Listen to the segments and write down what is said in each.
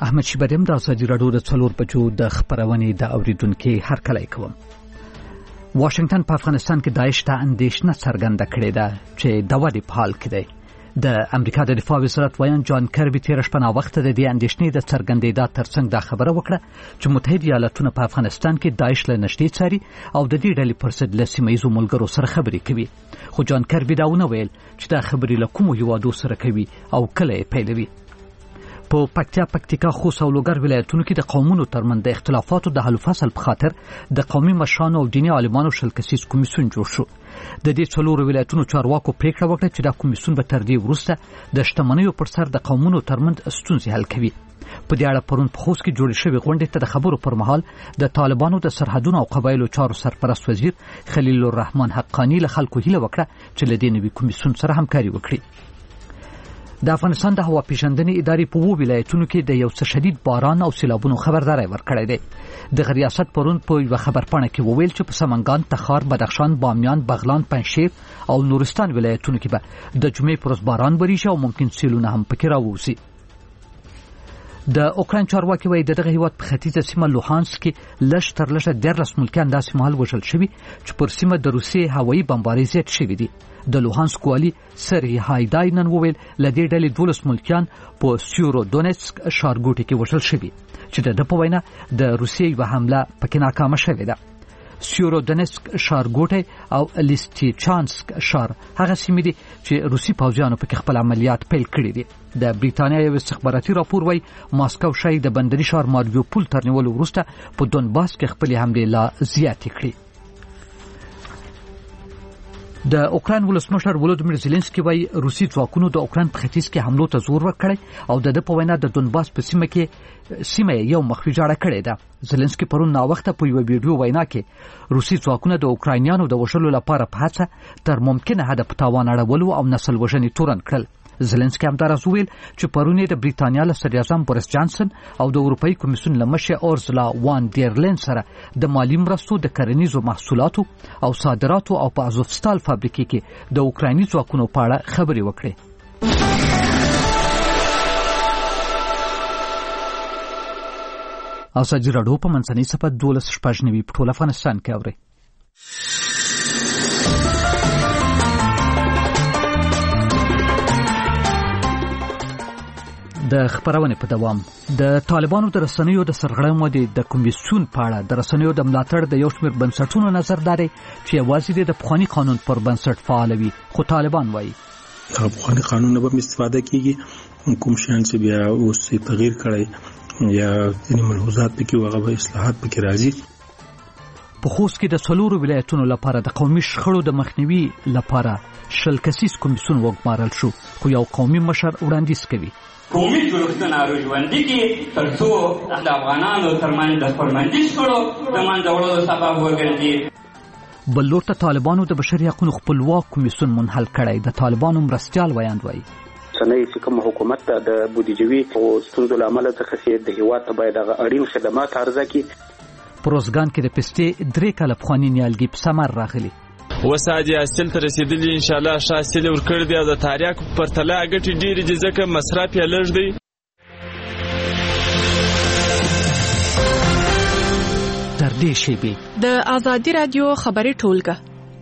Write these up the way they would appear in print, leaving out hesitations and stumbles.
احمد شیبریم د ازادي راډیو د څلور بجو د خبرونې د اوریدونکو هرکلی کوم. واشنگټن په افغانستان کې داعش ته اندېښنه څرګنده کړې ده چې د ودې په حال کې دی. د امریکا د دفاع وزارت ویان جان کربي تېره شپه ناوخته د دې اندېښنې د څرګندېدا ترڅنګ دا خبره وکړه چې متحده ایالاتونه په افغانستان کې داعش له نږدې څاري او د دې ډلې پر ضد له سیمه ییزو ملګرو سره خبرې کوي. خو جان کربي دا ونه ویل چې دا خبرې له کومو هیوادو سره کوي او کله یې پیلوي. په پکتیکا خوست او لوګر ولایتونو کې د قومونو ترمنځ د اختلافاتو د حل فصل په خاطر د قومي مشرانو او دیني عالمانو شل کسیز کمیسیون جوړ شو. د دې څلورو ولایتونو چارواکو پریکړه وکړه چې دا کمیسیون به تر دې وروسته د شتمنیو پر سر د قومونو ترمنځ ستونزې حل کوي. په دې اړه پرون په خوست کې جوړې شوې غونډې ته د خبرو پر مهال د طالبانو د سرحدونو او قبایلو چارو سرپرست وزیر خلیل الرحمن حقانی له خلکو هیله وکړه چې له دې نوي کمیسیون سره همکاري وکړي. د افغانستان د هوا پیژندنې ادارې په وو ولایتونو کې د یو څه شدید باران او سیلابونو خبرداري ورکړې ده. د ریاست پرون په یو خبرپاڼه کې وویل چې په سمنګان، تخار، بدخشان، بامیان، بغلان، پنجشیر او نورستان ولایتونو کې به د جمعې پر ورځ باران وریږي او ممکن سیلونه هم پکې راوځي. د اوکراین چارواکي وایي دغه هیواد په ختیځه سیمه لوهانسک کې لږ تر لږه 13 ملکیان داسې مهال وژل شوي چې پر سیمه د روسیې هوایي بمبارۍ زیات شوي دي. د لوهانسک والي سری هایدای نن وویل له دې ډلې 12 ملکیان په سیورو دونیتسک ښارګوټي کې وژل شوي چې د په وینا د روسیې یوه حمله پکې ناکامه شوې ده. سیورو دونیتسک ښارګوټي او لیستیچانسک ښار هغه سیمې دي چې روسي پوځیانو پکې خپل عملیات پیل کړي دي. د بریتانیا یو استخباراتي راپور وایي ماسکو شاهي د بندري ښار ماریوپول تر نیولو وروسته په دونباس کې خپلې حملې لا زیاتې کړي. د اوکراین ولسمشر ولودیمیر زيلنسکي وایي روسي ځواکونو د اوکراین په ختیځ کې حملو ته زور ورکړی او د په وینا د دونباس په سیمه یو مخفي جوړه کړې ده. زيلنسکي پرون ناوخته په یو ویډیو وینا کې روسي ځواکونه د اوکراینیانو د وژلو لپاره په هڅه تر ممکنه حد په تاوان اړولو او نسل وژنې تورن کړل. زيلنسکي همداراز ویل چې پرون د بریتانیا له صدر اعظم بوریس جانسن او د اروپאי کمیسیون له مشر اورزلا وان ډیر لین سره د مالی مرستو د کرنیزو محصولاتو او صادراتو او په ازوفستال فابریکې کې د اوکرایني ځواکونو په اړه خبرې وکړې. ازادي راډیو په منځنۍ صفحه 12 په ټول افغانستان کې اوري. د خبرونه په دوام د طالبانو د رسنیو د سرغړونې د کمیسیون په اړه د رسنیو د ملاتړ د یو شمېر بنسټونو نظرداري چې یوازې د پخوانی قانون پر بنسټ فعال وي. خو طالبان وایي د پخوانی قانون نه به استفاده کیږي، کوم شان چې بیا اوس تغییر کړي یا ځینې ملحوظات پکې هغه به اصلاحات پکې راځي. په خوست کې د څلورو ولایتونو لپاره د قومي شخړو د مخنیوي لپاره شل کسیز کمیسیون وګمارل شو، خو یو قومي مشر وړاندیز کوي قومي جوړښتونه راژوندي کړي ترڅو د افغانانو ترمنځ د خورمندي شخړو د منځه وړلو سبب وګرځي. بل لور ته طالبانو د بشري حقوقو خپلواک کمیسیون منحل کړی. د طالبانو مرستیال ویاند وایي سنوي چې کوم حکومت د بودیجوي او ستونزو لامل څخه د هیواد باید د اړین خدمات عرضه کړي. پروزګان کې د پستې 3 کاله پخوانی نیالګي په ثمر راغلي. وسادي اصل ته رسیدلی ان شاء الله شاسل ورکړ دی د تاریخ پر تله غټي ډیره ځکه مصرف یې لږ دی. تر دې شی د ازادي رادیو خبري ټولګه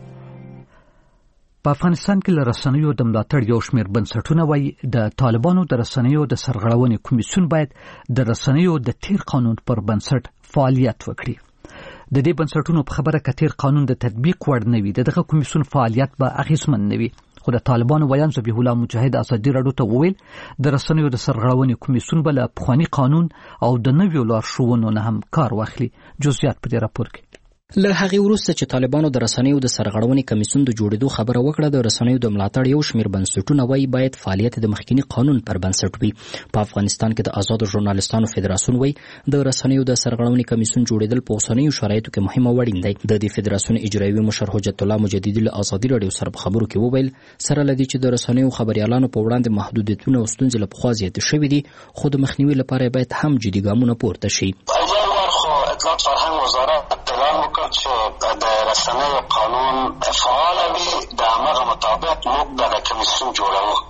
په افغانستان کې له رسنیو د ملاتړ یو شمېر بنسټونه وایي د طالبانو د رسنیو د سرغړونې کمیسیون باید د رسنیو د تیر قانون پر بنسټ فعالیت وکړي. د دې بنسټونو په خبره کتیر قانون د تطبیق وړ نه وي دغه کمیسیون فعالیت به اغیزمن نه وي. خو د طالبانو ویان ذبیح الله مجاهد ازادي راډیو ته وویل د رسنیو د سرغړونې کمیسیون بل پخوانی قانون او د نویو لارښوونو نه هم کار واخلي. جزئیات په دې راپور کې له هغې وروسته چې طالبانو د رسنیو د سرغړونې کمیسیون د جوړېدو خبره وکړه د رسنیو د ملاتړ یو شمېر بنسټونه وایي باید فعالیت د مخکینی قانون پر بنسټ وي. په افغانستان کې د آزادو ژورنالستانو فدراسیون وایي د رسنیو د سرغړونې کمیسیون جوړېدل په اوسنیو شرایطو کې مهم او اړین دی. د دې فدراسیون اجرایوي مشر حجت الله مجددي له ازادي راډیو سره په خبرو کې وویل سره لدی چې د رسنیو خبريالانو په وړاندې محدودیتونه او ستونزې له پخوا زیاتې شوې دي، خو د مخنیوي لپاره باید هم جدي ګامونه پورته شي. اطلاعات فرهنګ وزارت اعلان وکړ چې د رسنیو قانون فعال وي، د هغه مطابق موږ د کمیسیون جوړو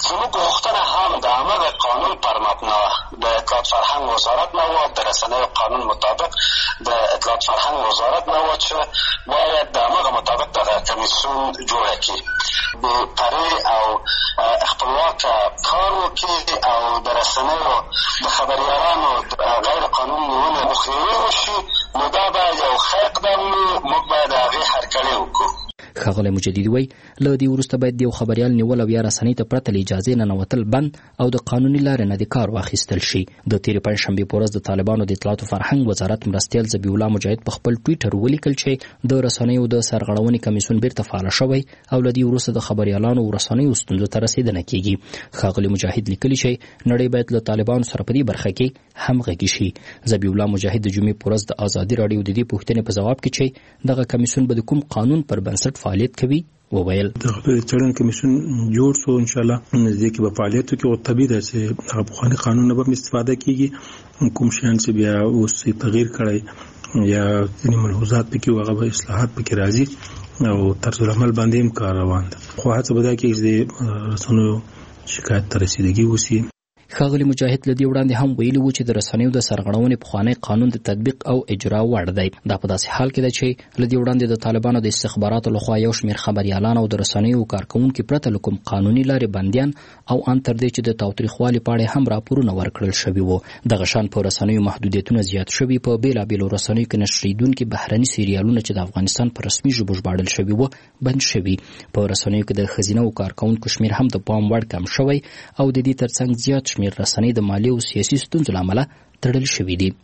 زموږ غوښتنه هم د همغه قانون پر مبنا د اطلاعات فرهنګ وزارت نه وه، د رسنیو قانون مطابق د اطلاعات فرهنګ وزارت نه وه چې باید د همغه مطابق دغه کمیسیون جوړه کړي، بېپرې او خپلواکه کار وکړي او د رسنیو د خبریالانو غیر قانوني نیونې مخنیوی وشي. نو دا به یو ښه اقدام وي، موږ باید د هغې هرکلی وکړو. ښاغلی مجددي وایي له دې وروسته باید د یو خبریال نیول او یا رسنۍ ته پرته له اجازې ننوتل بند او د قانوني لارې نه د کار واخیستل شي. د تېرې پنجشنبې په ورځ د طالبانو د اطلاعاتو فرهنګ وزارت مرستیال ذبیح الله مجاهد په خپل ټویټر ولیکل چې د رسنیو د سرغړونې کمیسیون بیرته فعال شوی او له دې وروسته د خبریالانو او رسنیو ستونزو ته رسیدنه کیږي. ښاغلی مجاهد لیکلي چې نړۍ باید له طالبانو سره په دې برخه کې همغږي شي. ذبیح الله مجاهد د جمعې په ورځ د ازادي راډیو د دې پوښتنې په ځواب کې چې دغه کمیسیون به د کوم قانون پر بنسټ فعالیت کوي وویل دغه څېړنې کمیسیون جوړ شو، ان شاء الله نږدې کې به فعالیت وکړي او طبیعي ده چې هغه پخواني قانون نه به استفاده کیږي. کوم شیان چې بیا اوس تغییر کړی یا ځینې ملحوظات پکې هغه به اصلاحات پکې راځي او طرز العمل باندې هم کار روان ده. خو هڅه به دا کوي چې د رسنیو شکایت ته رسیدګي وشي. ښاغلی مجاهد له دې وړاندې هم ویلي و چې د رسنیو د سرغړونې پخوانی قانون د تطبیق او اجرا وړ دی. دا په داسې حال کې ده چې له دې وړاندې د طالبانو د استخباراتو لخوا یو شمېر خبریالان او د رسنیو کارکوونکي پرته له کوم قانوني لارې بندیان او ان تر دې چې د تاوتریخوالي په اړه هم راپورونه ورکړل شوي وو. دغه شان په رسنیو محدودیتونه زیات شوي، په بېلابېلو رسنیو کې نشریدونکي بهرني سریالونه چې د افغانستان په رسمي ژبو ژباړل شوي وو بند شوي. په رسنیو کې د ښځینه کارکوونکو شمېر هم د پام وړ کم شوی او د دې ترڅنګ زیات شمېر رسنۍ د مالي او سیاسي ستونزو له امله تړل شوي دي.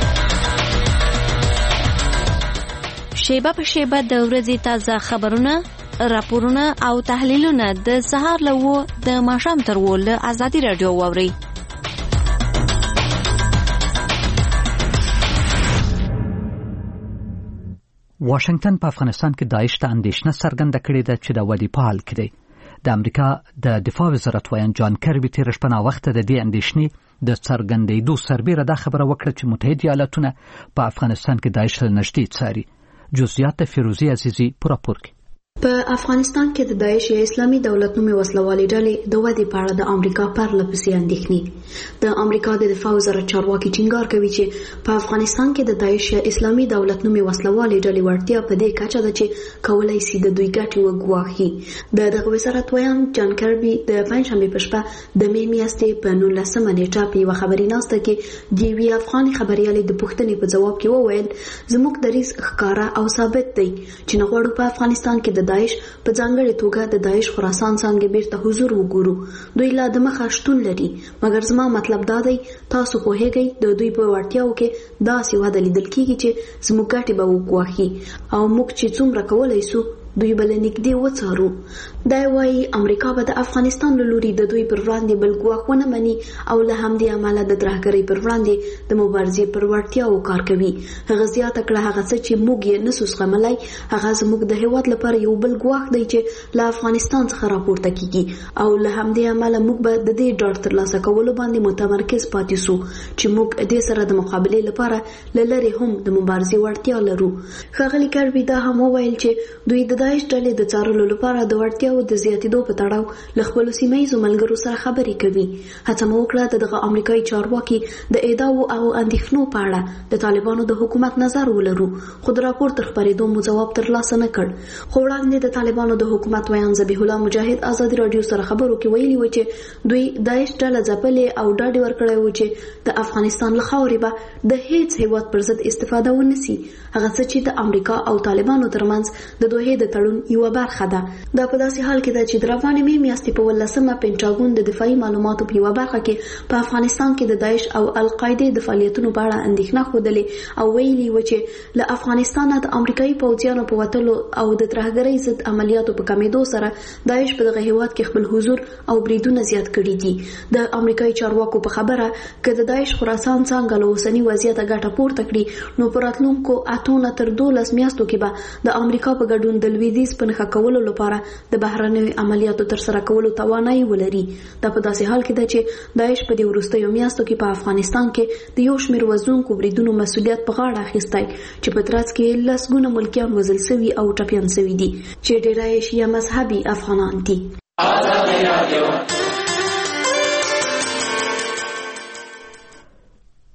شیبه په شیبه د ورځې تازه خبرونه، راپورونه او تحلیلونه د سهار له 9 د ماښام تر 10 له ازادي راډیو واورئ. واشنگټن په افغانستان کې داعش ته اندېښنه څرګنده کړې ده چې د ودې په حال کې دی. د امریکا د دفاع وزارت وایي جان کربي تېره شپه ناوخته د دې اندېښنې د څرګندېدو سربیره دا خبره وکړه چې متحده ایالاتونه په افغانستان کې داعش له نږدې څاري. جزئیات فیروزي عزیزي په راپور کې. په افغانستان کې د داعش یا اسلامي دولت نومي وسلوالې ډلې د ودې په اړه د امریکا پرله پسې اندېښنې. د امریکا د دفاع وزارت چارواکي ټینګار کوي چې په افغانستان کې د داعش یا اسلامي دولت نومي وسلوالې ډلې وړتیا په دې کچه ده چې کولای شي د دوی ګټې وګواښي. دغه وزارت وایي جان کربي د پنجشنبې په شپه د مې میاشتې په 19 نیټه په یوه خبري ناسته کې د یوې افغاني خبریالې د پوښتنې په ځواب کې وویل زموږ دریځ ښکاره او ثابت دی چې نه غواړو په افغانستان کې د داعش په ځانګړې توګه د داعش خراسان څنګه بیرته حضور وګورو. دوی لا د مخه شتون لري، مګر زما مطلب دا دی تاسو پوهیږئ د دوی په وړتیاو کې داسې وده لیدل کیږي چې زموږ ګټې به وګواښي او موږ چې څومره کولی شو دوی بل نږدې وڅارو. دا وايي امریکا به د افغانستان له لوري د دوی پر وړاندې بل ګواښ ونه مني او له همدې امله د ترهګرۍ پر وړاندې د مبارزې پر وړتیاو کار کوي. هغه زیاته کړه هغه څه چې موږ یې نسو زغملی هغه زموږ د هېواد لپاره یو بل ګواښ دی چې له افغانستان څخه راپورته کیږي او له همدې امله موږ به د دې ډاډ ترلاسه کولو باندې متمرکز پاتې سو چې موږ دې سره د مقابلې لپاره له لرې هم د مبارزې وړتیا لرو. ښاغلي کربي دا هم وویل چې دوی د داعش ډلې د څارلو لپاره د وړتیاو د زیاتېدو په تړاو له خپلو سیمهییزو ملګرو سره خبرې کوي. هڅه مو وکړه دغه امریکایي چارواکي د ادعاو او اندېښنو په اړه د طالبانو د حکومت نظر ولرو، خو د راپور تر خپرېدو مو ځواب ترلاسه نه کړ. خو وړاندې د طالبانو د حکومت ویان ذبیح الله مجاهد ازادي راډیو سره خبرو کې ویلي و چې دوی داعش ډله ځپلې او ډاډ ورکړی و چې د افغانستان له خاورې به د هیڅ هیواد پر ضد استفاده ونسي، هغه څه چې د امریکا او طالبانو ترمنځ د دوحې د تړون یو برخه ده. دا په داسې حال کې ده چې د روانې مې میاشتې په 18 پینټاګون د دفاعي معلوماتو په یوه برخه کې په افغانستان کې د داعش او القاعده د فعالیتونو په اړه اندېښنه ښودلې او ویلي و چې له افغانستانه د امریکایي پوځیانو په وتلو او د ترهګرۍ ضد عملیاتو په کمیدو سره داعش په دغه هیواد کې خپل حضور او بریدونه زیات کړي دي. د امریکایي چارواکو په خبره که د داعش خراسان څنګه له اوسني وضعیته ګټه پورته کړي نو په راتلونکو 8 تر 12 میاشتو کې به د امریکا په ګډون د لویدیځ په نښه کولو لپاره د بهرنیو عملیاتو ترسره کولو توانایي ولري. دا په داسې حال کې ده چې داعش په دې وروستیو میاشتو کې په افغانستان کې د یو شمېر وژونکو بریدونو مسؤلیت په غاړه اخیستی چې په ترڅ کې لسګونه ملکیان وژل سوي او ټپیان سوي دي چې ډېری یې شیعه مذهبي افغانان دي.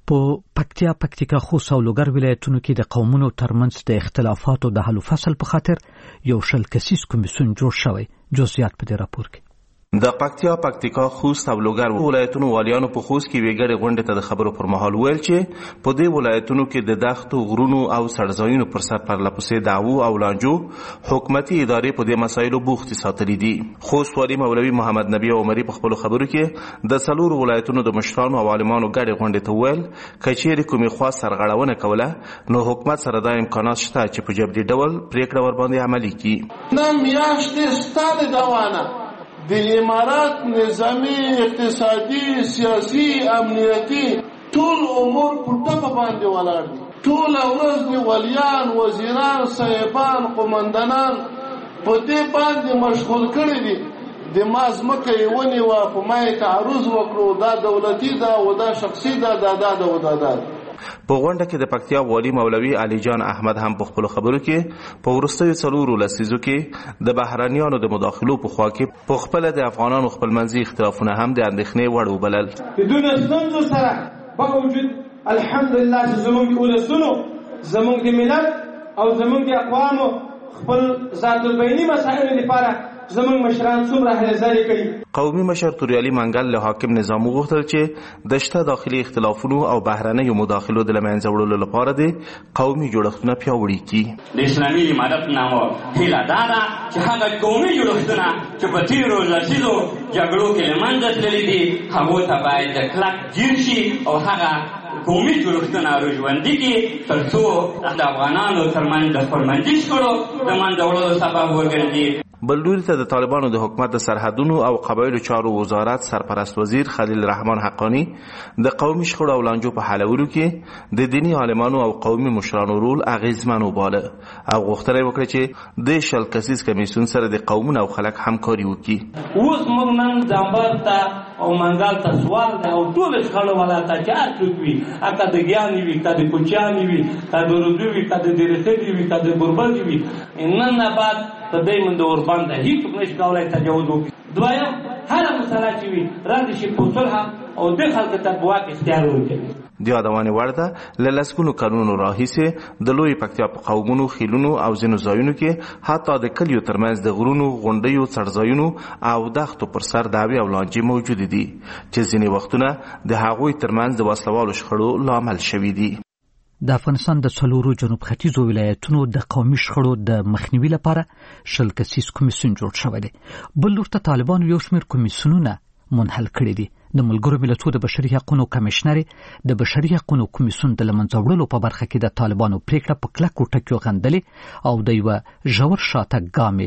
په پکتیکا خوست او لوګر ولایتونو کې د قومونو ترمنځ د اختلافاتو د حل و فصل په خاطر یو شل کسیز کمیسیون جوړ شوی. جزئیات په دې راپور کې. د پکتیکا خوست او لوګر ولایتونو والیانو په خوست کې ویګړې غونډې ته د خبرو پر مهال ویل چې په دې ولایتونو کې د دښتو غرونو او سړځایونو پر سر پرلپسې دعوو او لانجو حکومتي ادارې په دې مسایلو بوختې ساتلي دي. خوست والي مولوي محمد نبی عمري په خپلو خبرو کې د څلورو ولایتونو د مشرانو او عالمانو ګډې غونډې ته ویل که چیرې کومې خوا سرغړونه کوله نو حکومت سره دا امکانات شته چې په جبري ډول پریکړه ورباندې عملي کړي. نن میاشتې ستاسو دوانه د امارات نظامی اقتصادي سیاسي امنیتي ټول امور په ټپه باندې ولاړ دي. ټول ورځ دی ولیان وزیران صاحبان قومندانان په دې باندې مشغول کړي دي. د مازمکه یې ونیوه په ما یې تعرض وکړو دا دولتي ده او دا شخصي ده دا ده او دا ده. په غونډه کې د پکتیا والی مولوي علي جان احمد هم په خپلو خبرو کې په وروستیو څلورو لسیزو کې د بهرنیانو د مداخلو په خوا کې په خپله د افغانانو خپلمنځي اختلافونه هم د اندېښنې وړ وبلل. د دونه ستونزو سره باوجود الحمدلله چې زموږ ولسونو زموږ د ملت او زموږ د اقوامو خپل ذات البیني مسایلو لپاره زموږ مشران څومره هلې ځلې کړي. قومي مشر توریالي منګل له حاکم نظام وغوښتل چې د شته داخلي اختلافونو او بهرنیو مداخلو د له منځه وړلو لپاره د قومي جوړښتونه پیاوړي کړي. د اسلامي امارت نامه هیله دا ده چې هغه قومي جوړښتونه چې په تېرو لسیزو جګړو کې له منځه تللي دي هغو ته باید کلک ځیر شي او هغه قومي جوړښتونه روژوندي کړي تر څو د افغانانو ترمنځ د خپلمنځي شخړو د منځه وړلو سبب وګرځي. بل لوري ته د طالبانو د حکومت د سرحدونو او قبایلو چارو وزارت سرپرست وزیر خلیل رحمان حقانی د قومي شخړو او لانجو په حلولو کې د دینی عالمانو او قومي مشرانو رول اغیزمن وباله او غوښتنه یې وکړه چې د شل کسیز کمیسیون سره د قومونو او خلک همکاري وکړي. اوس موږ نن ځامبر ته او منګال ته سوال دی او ټول شخړو ولا ته چې څوک وي اته د ګیان وي ته د کوچان وي ته د رودو وي ته د درخې وي ته د ګربل وي نن نه بعد ته دای من د اوربان ته هیڅ نشي کولای تجاوز وکړي. دویم هر مسله چې وي راځي شي په صلح او د خلکو ته بواک اختیار ورکړي. د یادونې وړ ده له لسګونو کلونو راهیسې د لوی پکتیا په قومونو خیلونو او ځینو ځایونو کې حتی د کلیو ترمنځ د غرونو غونډیو څړځایونو او دښتو پر سر دعوې او لانجې موجودې دي چې ځینې وختونه د هغوی ترمنځ د وسلوالو شخړو لامل شوي دي. د افغانستان د څلورو جنوب ختیځو ولایتونو د قومي شخړو د مخنیوي لپاره شل کسیز کمیسیون جوړ شوی دی. بل لور ته طالبانو یو شمېر کمیسیونونه منحل کړي دي. د ملګرو ملتونو د بشري حقوقو کمشنر د بشري حقوقو کمیسیون د له منځه وړلو په برخه کې د طالبانو پریکړه په کلکو ټکیو غندلې او د یوه ژور شاته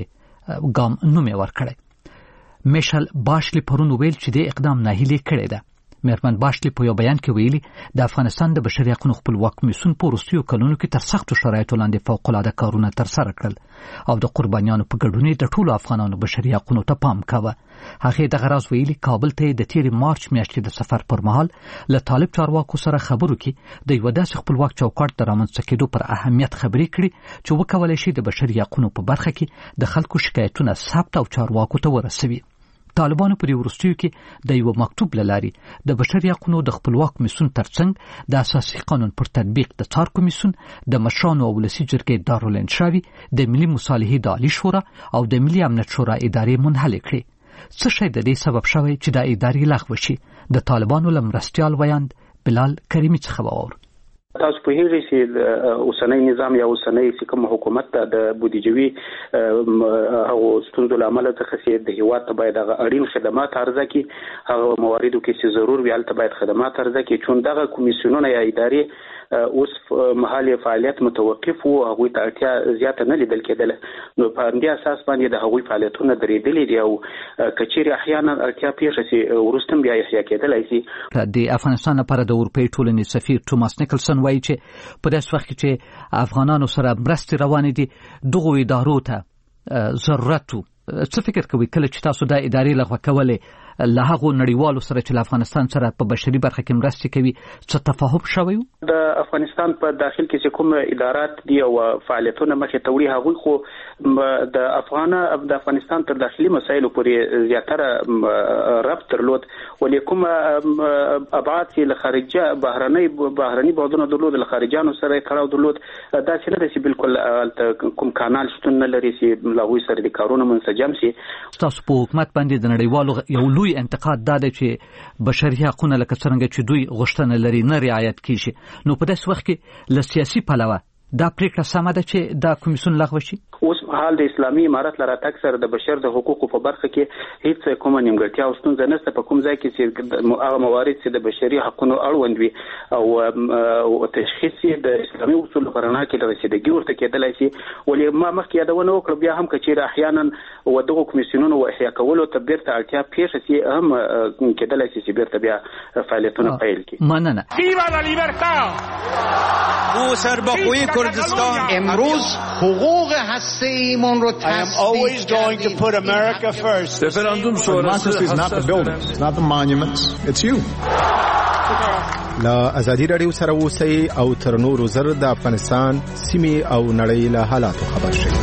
ګام نوم یې ورکړی. میشل باشلی پرون ویل چې د اقدام ناهیلي کړې ده. میرمن باشلی په یو بیان کې ویلي د افغانستان د بشري حقوقو خپلواک کمیسیون په وروستیو کلونو کې تر سختو شرایطو لاندې فوق‌العاده کارونه ترسره کړل او د قربانیانو په ګډون د ټولو افغانانو بشري حقوقو ته پام کاوه. هغې دغه راز ویلي کابل ته د تېرې مارچ میاشتې د سفر پر مهال له طالب چارواکو سره خبرو کې د یوه داسې خپلواک چوکاټ د رامنځته کېدو پر اهمیت خبرې کړي چې وکولی شي د بشري حقوقو په برخه کې د خلکو شکایتونه ثبت او چارواکو ته ورسوي. طالبانو په دې وروستیو کې د یو مکتوب له لارې د بشري حقوقو د خپلواک کمیسیون ترڅنګ د اساسي قانون پر تطبیق د څار کمیسیون د مشرانو او ولسي جرګې دارالانشاوي د ملي مصالحې د عالي شورا او د ملي امنیت شورا ادارې منحل کړي. څه شی د دې سبب شوی چې د ادارې لغوه شي؟ د طالبانو له مرستیال ویاند بلال کریمي څخه واورو. تاسو په هیڅ چې اوسنۍ نظام یا اوسنۍ کوم حکومت ته د بودیجوي او ستونزو لامل څخه د هیواد باید اړین خدمات عرضه کړي هغه مواردو کې چې ضرور وي هلته باید خدمات عرضه کړي چون دغه کمیسیونونه یا ادارې اوس محل فعالیت متوقف وو هغوی ته اړتیا زیاته نه لیدل کېدله نو په همدې اساس باندې د هغوی فعالیتونه درېدلي دي او کچېرې احیانا اړتیا پیښه شي وروسته هم بیا احیا کېدلی شي. د افغانستان لپاره د اروپایي ټولنې سفیر توماس نیکلسن وایي چې په داسې وخت کې چې افغانانو سره مرستې روانې دي دغو ادارو ته ضرورت و. څه فکر کوي کله چې تاسو دا ادارې لغوه کولې له هغو نړیوالو سره چې افغانستان سره په بشري برخه کې مرستې کوي څه تفاهم شوی و؟ د افغانستان په داخل کې کوم ادارات دي او فعالیتونه مخې ته وړي هغوی خو د افغانستان تر داخلي مسایلو پورې زیاتره ربط درلود، ولې کوم ابعاد چې له خارجه بهرني بعدونه درلود، له خارجانو سره کړهو درلود، دا چې نه دي بالکل کوم کانال شتون نه لري چې له هغوی سره د کارونو منسجم شي. تاسو په حکومت باندې د نړیوالو یو لوی انتقاد دا دی چې بشري حقونه لکه څنګه چې دوی غوښتنه لري نه رعایت کیږي، نو په داسې وخت کې له سیاسي پلوه دا پریکړه سمه ده چې دا کمیسیون لغوه شي؟ اوس حال د اسلامي امارت لره تک سره د بشر د حقوقو په برخه کې هیڅ کومه نیمګړتیا او ستونزه نشته. په کوم ځای کې چې هغه موارد چې د بشري حقوقو اړوند وي او تشخیص د اسلامي اصولو په رڼا کې د رسیدګي ورته کېدلای شي، ولې ما مخکې یادونه وکړه بیا هم کچېرې احیانا ودغه کمیسیونونو احیا کولو ته بیرته اړتیا پیښه شي هم کېدلای شي چې بیرته بیا فعالیتونه پیل کړي. مننه. ویوا لا لیبرتا او سربخوی کردستان امروز حقوق هسته‌ایمون رو تصدیق کردیم. Referendum sonrası is not the buildings, it's not the monuments, it's you. لا ازادي رادیو سره اوسئ او تر نورو زر د افغانستان سیمې او نړۍ له حالاتو خبر شئ.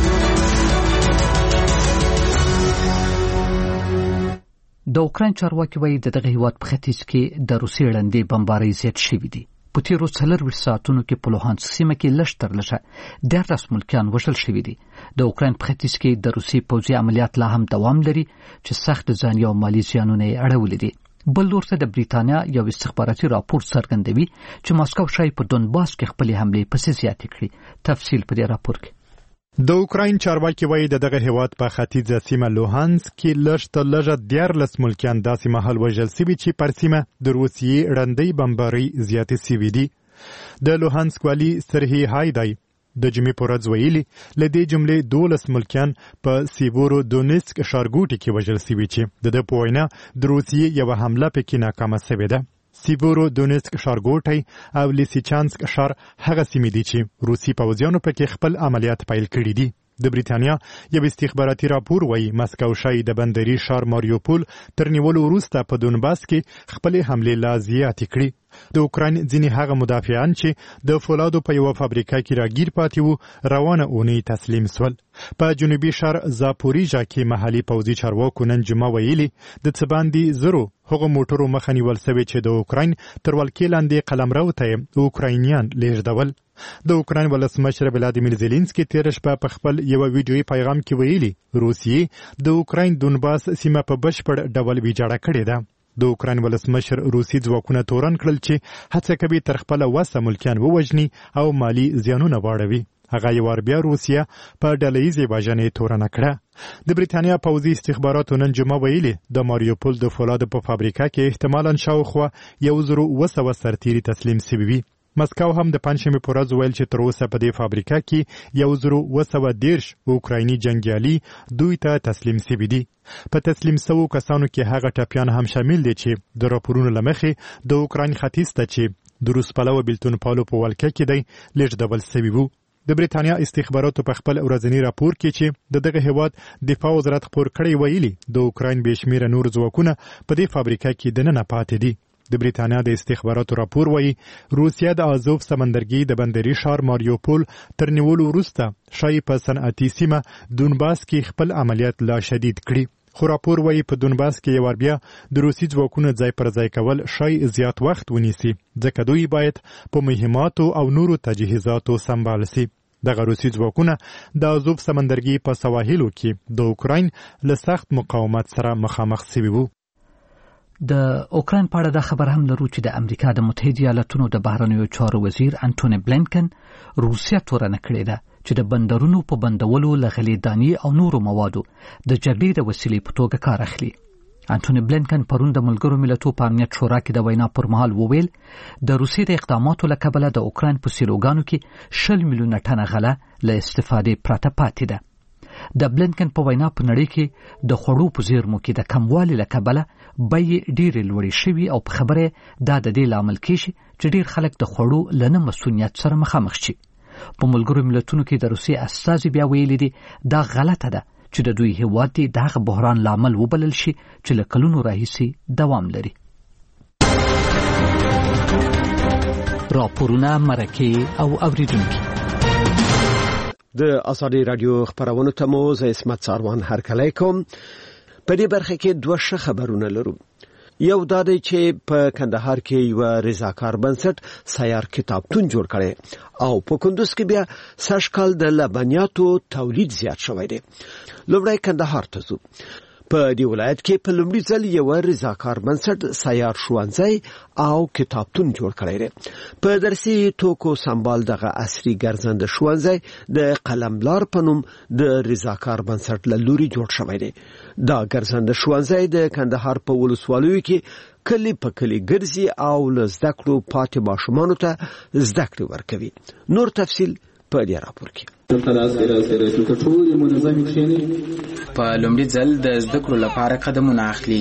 د اوکراین چارواکي وایي د دغه هیواد په ختیځ کې د روسیې ړندې بمبارۍ زیات شوي دي. په تیرو 24 ساعتونو کې په لوهانسک سیمه کې لږ تر لږه 13 ملکیان وژل شوي دي. د اوکراین په ختیځ کې د روسي پوځي عملیات لا هم دوام لري چې سخت ځاني او مالي زیانونه یې اړولي دي. بل لور ته د بریتانیا یو استخباراتي راپور څرګندوي چې ماسکو شاید په دونباس کې خپلې حملې پسې زیاتې کړي. تفصیل په دې راپور کې. د اوکراین چارواکي وایي د دغه هیواد په ختیځه سیمه لوهانسک کې لږ تر لږه 14 ملکیان داسې مهال وژل شوي چې پر سیمه د روسیې ړندۍ بمبارۍ زیاتې شوي دي. د لوهانسک والي سرهی هایدای د جمعې په ورځ ویلي له دې جملې 12 ملکیان په سیبورو دونیسک ښارګوټي کې وژل شوي چې د ده په وینا د روسیې یوه حمله پکې ناکامه شوې ده. سیبورو دونیسک ښارګوټی او لیسیچانسک ښار هغه سیمې دي چې روسي پوځیانو پکې خپل عملیات پیل کړي دي. د بریتانیا یو استخباراتي راپور وایي ماسکو شاید د بندري ښار ماریوپول تر نیولو وروسته په دونباس کې خپلې حملې لا زیاتې کړي. د اوکراین ځینې هغه مدافعان چې د فولادو په یوه فابریکه کې راګیر پاتې وو روانه اونۍ تسلیم سول. په جنوبي ښار زاپوریژا کې محلي پوځي چارواکو نن جمعه ویلي د څه باندې زرو هغو موټرو مخه نیول سوې چې د اوکراین تر ولکې لاندې قلمرو ته یې اوکراینیان لیږدول. د اوکراین ولسمشر ولادیمیر زيلنسکي تېره شپه په خپل یوه ویډیویي پیغام کې ویلي روسیې د اوکراین دونباس سیمه په بشپړ ډول ویجاړه کړې ده. د اوکراین ولسمشر روسي ځواکونه تورن کړل چې هڅه کوي تر خپله وسه ملکیان ووژني او مالي زیانونه واړوي. هغه یو وار بیا روسیه په ډلهییزې وژنې تورنه کړه. د بریتانیا پوځي استخباراتو نن جمعه ویلي د ماریوپول د فولادو په فابریکه کې احتمالاً شاوخوا 1200 سرتیري تسلیم شوي وي. مسکو هم د پنځشنبې په ورځ ویل چې تر اوسه په دې فابریکه کې 1210 اوکرایني جنګیالي دوی ته تسلیم شوي دي. په تسلیم شوو کسانو کې هغه ټپیان هم شامل دي چې د راپورونو له مخې د اوکراین ختیځ ته چې د روس پلوه بیلتون پالو په ولکه کې دی لیږدول شوي وو. د بریتانیا استخباراتو په خپل ورځنی راپور کې چې د دغه هیواد دفاع وزارت خپور کړی ویلي د اوکراین بېشمیره نور ځواکونه په دې فابریکه کې دننه پاتې دي. د بریتانیا د استخباراتو راپور وایي روسیه د آزوف سمندرګي د بندري ښار ماریوپول تر نیولو وروسته شاید په صنعتي سیمه دونباس کې خپل عملیات لا شدید کړي. خو راپور وایي په دونباس کې یو بیا د روسي ځواکونو ځای پر ځای کول شاید زیات وخت ونیسي ځکه دوی باید په مهماتو او نورو تجهیزاتو سمبال شي. دغه روسي ځواکونه د آزوف سمندرګي په سواحلو کې د اوکراین له سخت مقاومت سره مخامخ شوي وو. د اوکراین په اړه دا خبر هم لرو چې د امریکا د متحده ایالاتونو د بهرنیو چارو وزیر انټونی بلینکن روسیه تورنه کړې ده چې د بندرونو په بندولو له غلې دانې او نورو موادو د جګړې د وسیلې په توګه کار اخلي. انټونی بلینکن پرون د ملګرو ملتونو په امنیت شورا کې د وینا پر مهال وویل د روسیې د اقداماتو له کبله د اوکراین په سیلوګانو کې 20 میلیونه ټنه غله له استفادې پرته پاتې ده. د بلینکن په وینا په نړۍ کې د خوړو په زیرمو کې د کموالي له کبله بیې ډېرې لوړې شوي او په خبره دا د دې لامل کېږي چې ډېر خلک د خوړو له نه مسؤلیت سره مخامخ شي. په ملګرو ملتونو کې د روسیې استازي بیا ویلي دي دا غلطه ده چې د دوی هیواد دغه بحران لامل وبلل شي چې له کلونو راهیسې دوام لري. راپورونه، مرکې او اوریدونکي. د آزادي رادیو خبرونه ته مو زه اسمت ساروان هرکلی کوم. په دې برخه کې دوه ښه خبرونه لرو. یو دا دی چې په کندهار کې یو رضاکار بنسټ سیار کتابتون جوړ کړي او په کندوز کې بیا سږکال د لبنیاتو تولید زیات شوی دی. لومړی کندهار ته ځو. په دې ولایت کې په لومړي ځل یو رضاکار بنسټ سیار ښوونځی او کتابتون جوړ کړی دی. په درسي توکو سمبال دغه عصري ګرځنده ښوونځی د قلملار په نوم د رضاکار بنسټ له لوري جوړ شوی دی. دا ګرځنده ښوونځی د کندهار په ولسوالیو کې کلی په کلی ګرځي او له زده کړو پاتې ماشومانو ته زده کړې ورکوي. نور تفصیل په دې راپور کې. په لومړي ځل د زده کړو لپاره قدمونه اخلي.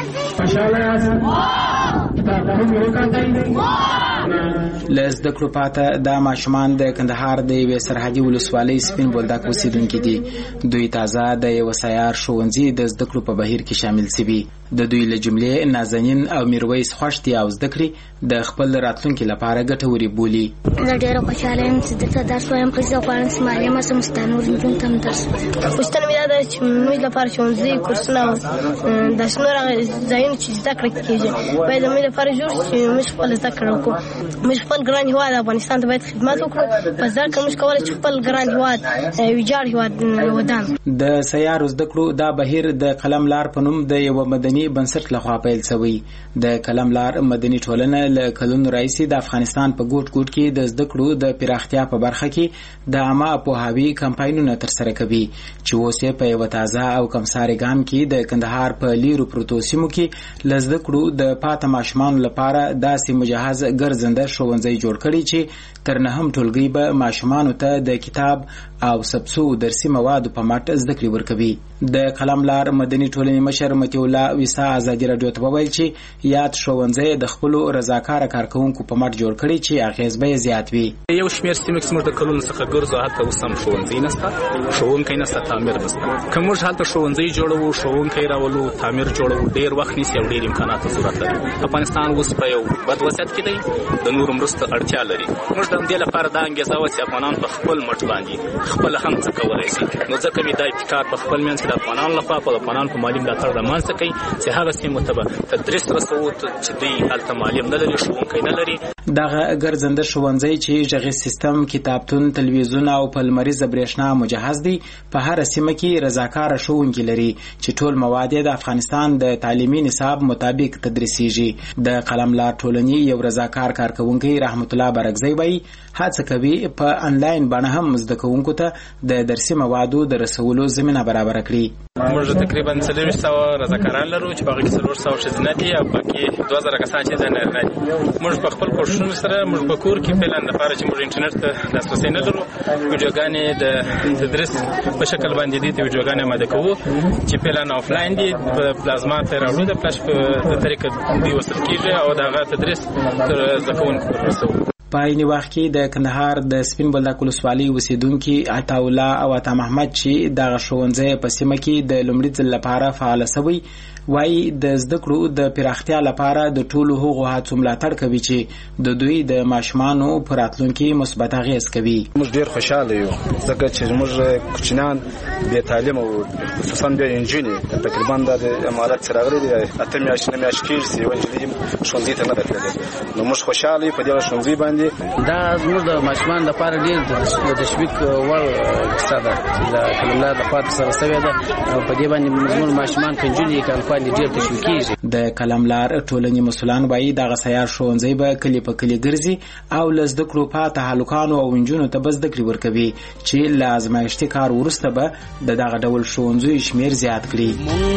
له زده کړو پاته دا ماشومان د کندهار د یوې سرحدي ولسوالۍ سپین بولدک اوسیدونکي دي. دوی تازه د یو سیار ښوونځي د زده کړو په بهیر کې شامل شوي. د دوی له جملې نازنین او میرویس خوښ دي او زده کړې د خپل راتلونکي لپاره ګټورې بولي. زه ډېره خوشحاله یم چې دلته درس وایم. زه غواړم چې معلمه شم، نور نجونو ته هم درس وایم. پوښتنه مې دا ده چې موږ لپاره ښوونځي، کورسونه او داسې نور ځایونه چې زده کړه کېږي باید زموږ لپاره جوړ شي چې موږ خپل زده کړه وکړو. موږ خپل ګران هېواد افغانستان ته باید خدمت وکړو. په زده کړه موږ کولی چې خپل ګران هېواد ویجاړ هېواد ودان. د سیارو زده کړو دا بهیر د قلم لار په نوم د یو مدني بنسټ لخوا پیل شوی. د قلم لار مدني ټولنه له کلونو راهیسې د افغانستان په ګوټ ګوټ کې د زده کړو د پراختیا په برخه کې د عامه پوهاوي کمپاینونه ترسره کوي چې اوس په یو تازه او کمساري ګام کې د کندهار په لیرو پروتو سیمو کې ل زده کړو د پاته ماشومانو لپاره داسې مجهز ګرځنده ښوونځی جوړ کړي چې تر نهم ټولګي به ماشومانو ته د کتاب او سبسو درسي موادو په مټ زده کړې ورکوي. د قلم لار مدني ټولنې مشر متي الله ویسا آزادي رادیو ته وویل چې یاد ښوونځی د خپل رضاکاره کارکونکو په مټ جوړ کړي چې اغیز به زیات وي. یو شمېر سیمې کې موږ د کلونو څخه ګرځو، هلته اوس هم ښوونځي نشته، ښوونکی نشته، تعمیر نشته. که موږ هلته ښوونځي جوړوو، ښوونکی راولو، تعمیر جوړوو، ډېر وخت نیسي او ډېر امکاناتو ضرورت لري. افغانستان اوس په یو بد وضعیت کې دی، د نورو مرستو اړتیا لري. موږ د همدې لپاره دا انګېزه وه چې افغانان په خپل مټ باندې خپله هم څه کولی شي. نو ځکه مې دا ابتکار په خپل منځ کې د افغانانو لخوا په افغانانو په مالي ملاتړ رامنځته کوي چې هغه سیمو ته به تدریس رسوو چې دوی هلته معلم نه لري، ښوونکی نه لري. دغه ګرځنده ښوونځی چې غږیز سیستم، کتابتون، تلویزیون او په لمریزه برېښنا مجهز دی، په هر سیمه کې رضاکاره ښوونکي لري چې ټول مواد د افغانستان د تعلیمي نصاب مطابق تدریسیږي. د قلم لار ټولنې یو رضاکار کارکونکي رحمت الله برګزی وایي هڅه کوي په انلاین بڼه هم زده کوونکو ته د درسي موادو د رسولو زمینه برابر کړي. موږ تقریبا 400 رضاکاران لرو چې په هغه کې 400 ښځینه دي او باقي 2000 کسان چې نارینه دي. موږ په خپل کوښښونو سره موږ په کور کې پلان لپاره چې موږ انټرنیټ ته لاسرسی نه لرو، ویډیوګانې د تدریس په شکل باندې دي، ویډیوګانې آماده کوو چې پلان آفلاین دي، په پلازما ته راوړو، د فلاش په طریقه دی وصل کیږي او دغه تدریس تر زده کوونکو رسوو. په عین وخت کې د کندهار د سپین بولدک ولسوالۍ اوسیدونکي عطا الله او عطا محمد چې دغه ښوونځی په سیمه کې د لومړي ځل لپاره فعال شوی وایي د زده کړو د پراختیا لپاره د ټولو هغو هڅو ملاتړ کوي چې د دوی د ماشومانو په راتلونکي مثبت اغېز کوي. موږ ډېر خوشحاله یو ځکه چې موږ کوچنیان بې تعلیمه او خصوصا بیا نجونې تقریبا د امارات څخه راغلي دي، 8 میاشتې 9 میاشتې کېږي چې یوه نجلۍ ښوونځي ته نه ده تللې. نو موږ خوشحاله یو په دغه ښوونځي باندې. دا زموږ د ماشومانو لپاره ډېر د تشویق وړ کیسه ده چې د کلملا لخوا ترسره شوې ده او په دې باندې زموږ ماشومان که نجونې که هلکان ډېر تشویق کېږي. د قلم لار ټولنې مسؤلان وایي دغه سیار ښوونځی به کلي په کلي ګرځي او له زده کړو پاته هلکانو او نجونو ته به زده کړې ورکوي چې له ازمایښتي کار وروسته به د دغه ډول ښوونځیو شمېر زیات کړي.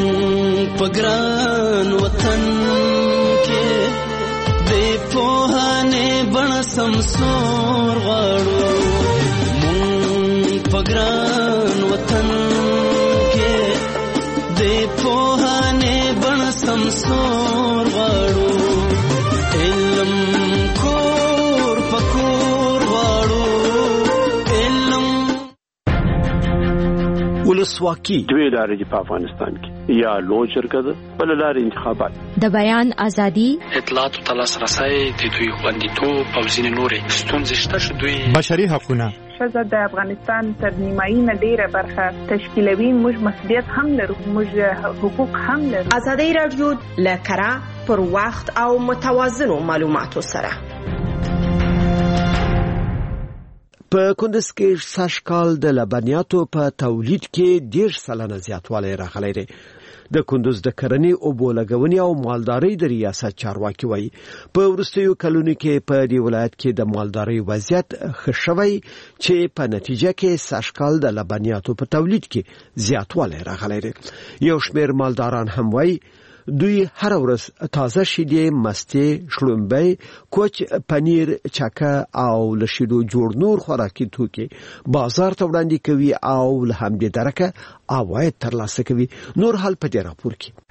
په ګران وطن کې د پوهانې بڼه سمسور غواړو، مونږ په ګران وطن کې د پوهانې بڼه سمسور غواړو، علم کور په کور غواړو، علم. ولسواکي دوی لارې په افغانستان کې یا لوی جرګه ده بل لارې انتخابات د بیان ازادي اطلاعات او لاسرسي د دوی خوندیتوب او ځینې نورې ستونزې شته چې دوی بشري حقوقونه ښځه د افغانستان تر نیمایي نه ډیره برخه تشکیلوي. موږ مسؤلیت هم لرو، موږ حقوق هم لرو. ازادي رادیو له کره پر وخت او متوازنو معلوماتو سره په کندز کې سږکال د لبنیاتو په تولید کې 10% زیاتوالی راغلی دی. د کندز د کرنې او بولګونې او مالدارۍ د ریاست چارواکي وایي په وروستیو کلونو کې په دې ولایت کې د مالدارۍ وضعیت ښه شوی چې په نتیجه کې سږکال د لبنیاتو په تولید کې زیاتوالی راغلی دی. یو شمېر مالداران هم وایي دوی هر ورځ تازه شیدې، مستې، شړومبۍ، کوچ، پنیر، چکه او له شیدو جوړ نور خوراکي توکي بازار ته وړاندې کوي او له همدې درکه عواید ترلاسه کوي. نور حال په دې راپور کې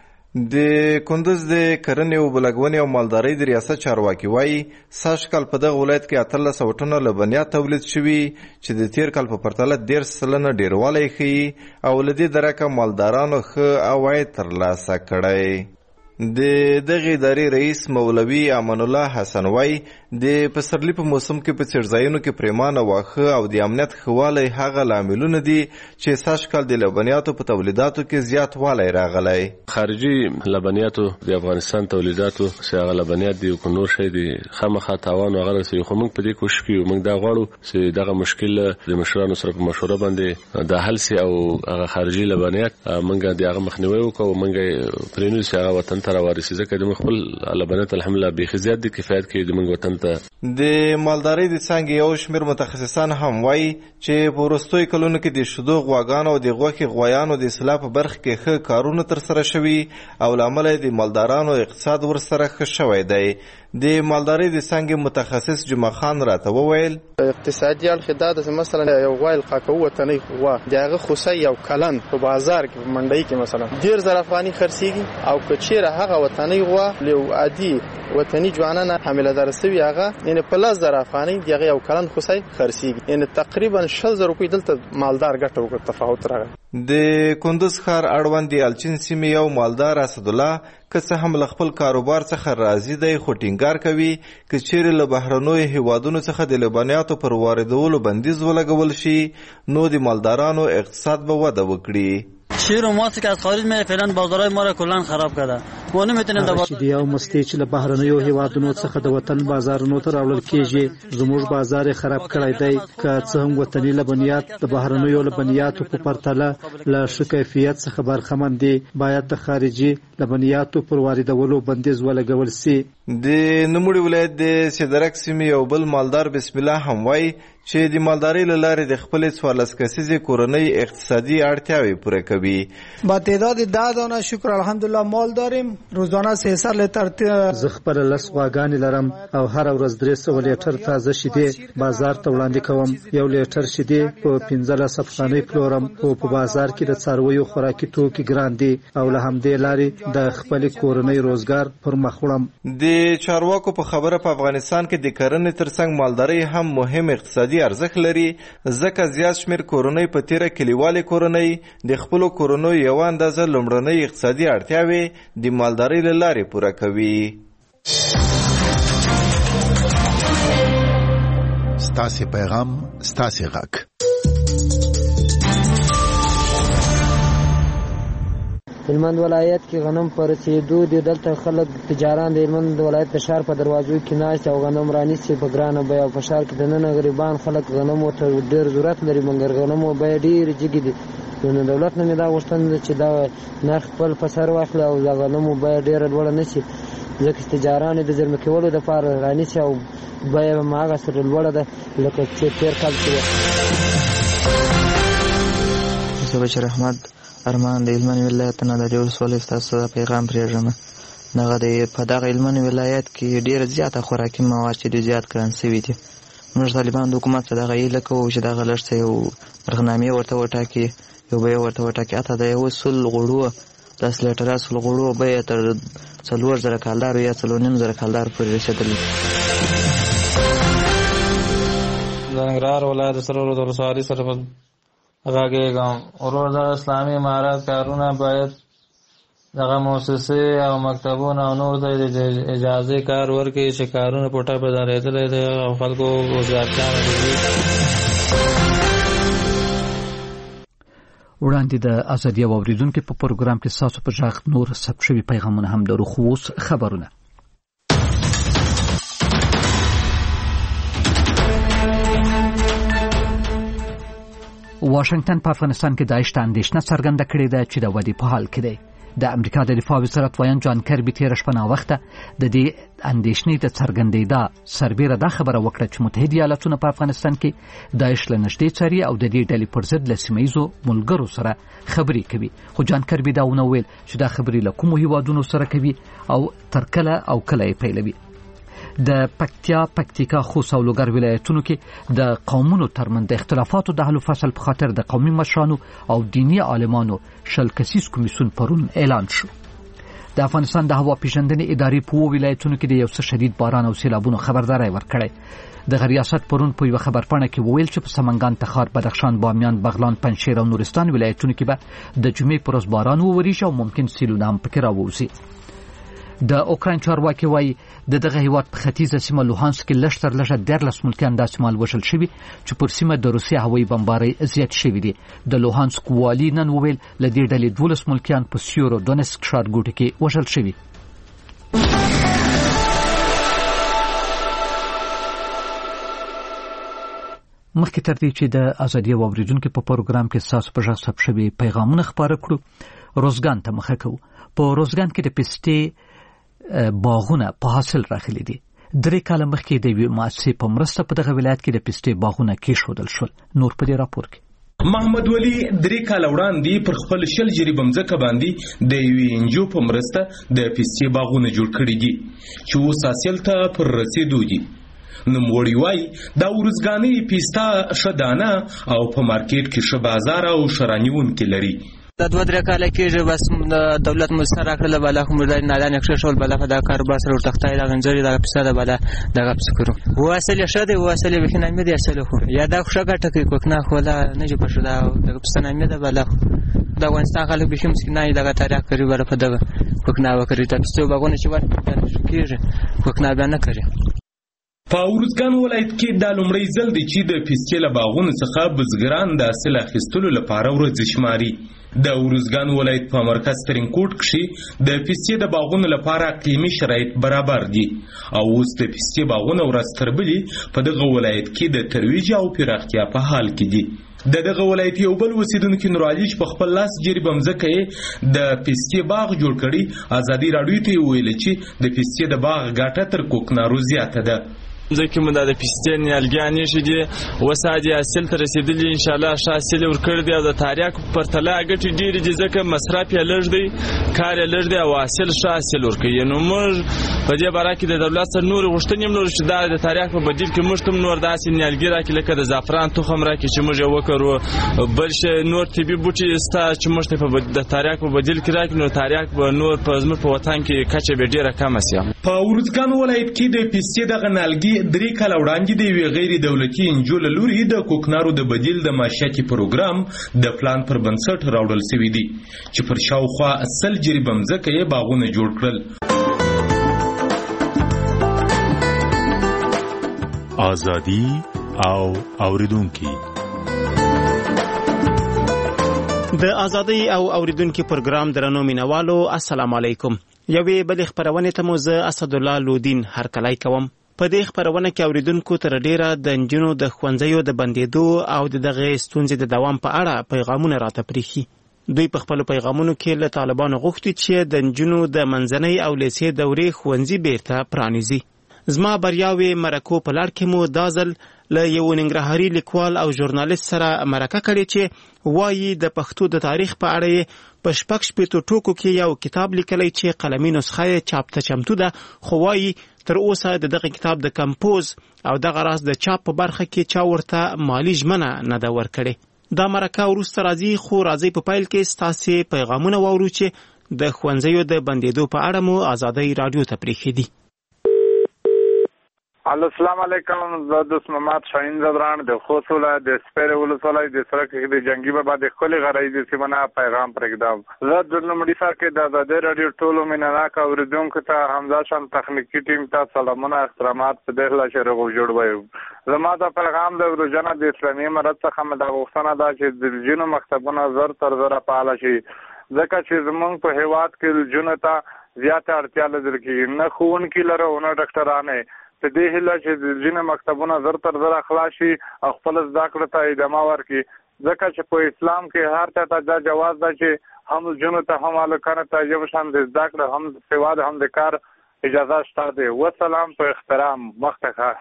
د کندز د کرنې او بلګونې او مالدارۍ د ریاست چارواکي وایي سږکال په دغه ولایت کې 13 ټنه لبنیات تولید شوي چې د تیر کال په پرتله 10% ډیروالی ښیي او له دې درکه مالدارانو ښه عواید ترلاسه کړی. د دغه ادارې رئیس مولوي امان الله حسن وایي د پسرلي په موسم کې په څړځایونو کې پریمانه واښه او د امنیت ښهوالی هغه لاملونه دي چې سږکال د لبنیاتو په تولیداتو کې زیاتوالی راغلی. خارجي لبنیاتو د افغانستان تولیداتو چې هغه لبنیات دي او نور شی دي خامخا تاوان وغیره سي، خو موږ په دې کوشش کوو، موږ دا غواړو چې دغه مشکل د مشرانو سره په مشوره باندې د حل سي او هغه خارجي لبنیات موږ د هغه مخنیوي وکړو، موږ پرېنو چې هغه وطن ته راوارسي ځکه د خپل لبنیات الحمدلله بیخي زیات دي کفایت کوي د موږ وطن ته. د مالدارۍ د څانګې یو شمېر متخصصان هم وایي چې په وروستیو کلونو کې د شیدو غواګانو او د غوښې غویانو د اصلاح په برخه کې ښه کارونه ترسره شوي او له امله د مالدارانو اقتصاد ورسره ښه شوی دی. د مالدارۍ د څانګې متخصص جمعه خان راته وویل اقتصادي اړخ دا د مثلا یو غوی القاکو وطني غوا دغه خوسه یو کلن په بازار کې منډي کې مثلا 10,000 افغاني خرڅيږي او کچيره هغه وطني غوا له عادي وطني ځوانانه حامله درسوي هغه یعنی په 10,000 افغاني دغه یو کلن خوسه خرڅيږي یعنی تقریبا 6000 روپۍ دلته مالدار ګټه وکړ تفاوت راغی. د کندز ښار اړوند د الچین سیمې یو مالدار اسدالله که څه هم له خپل کاروبار څخه راضي دی خو ټینګار کوي که چیرې له بهرنیو هیوادونو څخه د لبنیاتو پر واردولو بندیز ولګول شي نو د مالدارانو اقتصاد به وده وکړي. شیر و ماست که از خارج میره فعلا بازارهای ما را کلا خراب کرده. ما نمیتونیم د شیدې او مستې چې له بهرنیو هیوادونو څخه د وطن بازارونو ته راوړل کیږي زموږ بازار خراب کړی دی. که څه هم وطني لبنیات د بهرنیو لبنیاتو په پرتله له ښه کیفیت څخه برخمن دي، باید د خارجي لبنیاتو پر واردولو بندیز ولګول سي. د نوموړي ولایت د سیدرک سیمې یو بل مالدار بسم الله هم وایي چې د مالدارۍ له لارې د خپلې 14 کسیزې کورنۍ اقتصادي اړتیاوې پوره کوي. با تعداد 10 دانه شکر الحمدلله مال داریم، روزانه 300 لیتر. زه خپل 10 غواګانې لرم او هر ورځ 300 لیټر تازه شیدې بازار ته وړاندې کوم. یو لیټر شیدې په 15 افغانۍ پلورم خو په بازار کې د څارویو خوراکي توکي ګران دي او له همدې لارې د خپلې کورنۍ روزګار پر مخ وړم. د چارواکو په خبره په افغانستان کې د کرنې ترڅنګ مالدارۍ هم مهم اقتصادي ارزښت لري ځکه زیات شمېر کورنۍ په تیره کلیوالې کورنۍ د خپلو کورنیو یوه اندازه لومړنۍ اقتصادي اړتیاوې د مالدارۍ له لارې پوره کوي. ستاسې پیغام ستاسې غږ. هلمند ولایت کې غنم پر رسېدو دي. دلته خلک تجاران د هلمند ولایت د ښار په دروازو کې ناست او غنم رانیسي په ګرانه بیه او په ښار کې دننه غریبان خلک غنمو ته ډېر ضرورت لري مګر غنمو بیه ډېرې جګې دي. نو دولت نه مې دا غوښتنه ده چې دا نرخ خپل په سر واخلي او د غنمو بیه ډېره لوړه نه شي ځکه چې تجاران یې د زېرمه کولو دپاره رانیسي او بیه به هماغسې لوړه ده لکه چې تېر کال کې وه. زه بشیر احمد ارمان د هلمند ولایت نه د دې ولسوالۍ ستاسو پیغام پرېږدم. په دغه هلمند ولایت کې ډېره زیاته خوراکي مواد چې ډېر زیات ګران سوي دي. موږ طالبان د حکومت څخه دغه هیله کوو چې دغه لږ څه یو برخنامې ورته وټاکي، یو بیه ورته وټاکي. حتی د یو 100 غوړو 10 لیټره 100 غوړو بیه تر 4000 کالدارو یا 4500 کالدارو پورې رسېدلې. د ننګرهار ولایت سرور د ولسوالۍ سره غږیږم. ورور دغه اسلامي امارات کارونه باید دغه مؤسسې او مکتبونه او نور ته د اجازه کار ورکړي چې کارونه په ټاپه درېدلی دی او خلکو روزګارچانه دي. وړاندې د ازادي اوریدونکو په پروګرام کې تاسو په ځخ نور ثبت شوي پیغامونه هم لرو. خو اوس خبرونه. واشنگټن په افغانستان کې داعش ته اندېښنه څرګنده کړې ده چې د ودې په حال کې دی. د امریکا د دفاع وزارت وایي جان کربي تیر شپه وخت د دې اندېښنې د څرګندېدا سربېره دا خبره وکړه چې متحده ایالاتونه په افغانستان کې داعش له نږدې څاري او د دې ډلې پر ضد له سیمه ییزو ملګرو سره خبرې کوي. خو جان کربي دا ونه ویل چې دا خبرې له کومو هیوادونو سره کوي او تر کله او کله یې پیلوي. د پکتیکا خوست او لوګر ولایتونو کې د قومونو ترمنځ د اختلافاتو د حل و فصل په خاطر د قومي مشرانو او دینی عالمانو 20 کسیز کمیسیون پرون اعلان شو. د افغانستان د هوا پیژندنې ادارې په ولایتونو کې د یو څه شدید باران او سیلابونو خبرداري ورکړې. د ریاست پرون په یو خبرپاڼه کې وویل چې په سمنګان، تخار، بدخشان، بامیان، بغلان، پنجشیر او نورستان ولایتونو کې به د جمعې پر ورځ باران وورېږي او ممکن سیلونه هم پکې راووځي. د اوکراین چارواکي وایي دغه هیواد په ختیځه سیمه لوهانسک کې لږ تر لږه 13 ملکیان داسې مال وژل شوي چې پر سیمه د روسیې هوایي بمبارۍ زیات شوي دي. د لوهانسک والي نن وویل له دې ډلې 12 ملکیان په سیورو دونسک ښارګوټي کې وژل شوي. مخکې تر دې چې د ازادي اوریدونکو په پروګرام کې تاسو په ژغ ثبت شوي پیغامونه خبره کړو، روزګان ته مخه کوو. په روزګان کې د پستې باغونه په حاصل راغلي دي. 3 کاله مخکې د یوې مؤسسې په مرسته په دغه ولایت کې د پستې باغونه کېښودل شول. نور په دې راپور کې محمد ولی 3 کاله وړاندې پر خپل شل جریب مځکه باندې د یوې انجو په مرسته د پستې باغونه جوړ کړي دي چې اوس حاصل ته پر رسیدو دي. نوموړي وایي دا ورځګانې پسته ښه دانه او په مارکیټ کې ښه بازار او شرانیونکي لري. دا 2-3 کاله کېږي بس دولت مستر راکړل بالا خو مردای نادان یې شول بالا په دا کار باسر ور تختای دا غنجري دا پسته بالا دغه پسکرو واسل شده واسل وکینه مې دي اصل خو یا دا خو شګه ټکی کوکنه خو لا نه جوړ شو دا پسته نه مې دا بالا دا افغانستان خلک به شم سکینه دغه تاریخ کوي ور په دغه کوکنه وکړي دا پسته باغونه چې ور کېږي کوکنه به نه کوي. په ورځګان ولایت کې د لومړی ځل دی چې د پستې له باغونو څخه بزګران د حاصل اخیستلو لپاره ورځ شماري. د ورځګان ولایت په مرکز ترینکوټ کې د پستې د باغونو لپاره اقلیمي شرایط برابر دي او اوس د پستې باغونه ورځ تر بلې په دغه ولایت کې د ترویج او پراختیا په حال کې دي. دغه ولایت یو بل اوسیدونکو نورعلی په خپل لاس جریب مځکه د پستې باغ جوړ کړي ازادي راډیو ته ویل چې د پستې د باغ ګټه تر کوکنارو زیاته ده. ځکه موږ د پستې نیالګیانې شدي وسادي حاصل ته رسیدلی ان شاء الله حاصل ورکړ دی او د تاریخ پر تلا غټي ډېری دي ځکه مصرف یې لږ دی کار یې لږ دی او حاصل ورکړي. نو موږ په دې باره کې د دولت سره نور غوښتنې نور چې د تاریخ په بدیل کې موږ تم نور داسې نیالګي راکړي لکه د زعفران تخم راکړي چې موږ یې وکړو بل شي نور طبي بوټي استا چې موږ ته په د تاریخ په بدیل کې راکړي نو تاریخ به نور په زموږ په وطن کې کچه به ډیره کم شي. په ورځګان ولایت کې د پستې د غنالګي 3 کاله وړاندې د یوې غیر دولتي انجو له لوري د کوکنارو د بدیل د معاشيتي پروګرام د پلان پر بنسټ راوړل شوی دی چې پر شاوخوا 100 جریب مځکه یې باغونه جوړ کړل. ازادي او اوریدونکو د ازادي او اوریدونکو پروګرام درنو مینوالو السلام علیکم. یوې بل خبرونه ته مو زه اسد الله لودین هرکلی کوم. په دې خبرونه کې اوریدونکو تر ډیره د انجونو د خوندزیو د بندیدو او دغه ستونزې د دوام په اړه پیغامونه راته پریخي. دوی په خپل پیغامونو کې له طالبانو غوښتي چې د انجونو د منځنۍ او لیسې دورې خوندزي بیرته پرانیزي. زما بریاوي مرکو په لار کې مو دازل له یو ننګرهاري لیکوال او ژورنالیست سره مرکه کړې چې وایي د پښتو د تاریخ په اړه په شپږ شپېتو ټوکو کې یو کتاب لیکلی چې قلمي نسخه یې چاپ ته چمتو ده، خو وایي تر اوسه دغه کتاب د کمپوز او دغه راز د چاپ په برخه کې چا ورته مالی ژمنه نه ده ورکړې. دا مرکه وروسته راځي، خو راځي په پیل کې ستاسې پیغامونه واورو چې د ښوونځیو د بندېدو په اړه مو ازادۍ راډیو ته پرېښي دي. السلام علیکم. زه د محمد شاهین زدران د خوست ولایت د سپیره ولسوالۍ د سړک د جنگي بابا د خپلې غرایزې سیمه پیغام پرېږدم. زه د لومړي سر کې د ازادۍ راډیو ټولو مینهناک اورېدونکو ته همداشان تخنیکي ټیم ته سلامونه احترامات په دې هیله چې روغ جوړ وي. زما د پیغام د روزنه د اسلامي امارت څخه مې دا غوښتنه ده چې د ځینو مکتبونه زر تر زره فعاله شي، ځکه چې زموږ په هیواد کې جنو ته زیاته اړتیا لیدل کېږي، نه ښوونکي لرو نه ډاکټرانې. په دې هیله چې ځینې مکتبونه زر تر زره خلاص شي او خپل زده کړو ته ادامه ورکړي، ځکه چې په اسلام کې هر چا ته دا جواز ده چې هم جنو ته هم هلکانو ته یو شان د زده کړې هم د سوا د هم د کار اجازه شته دی. وسلام په احترام. مخته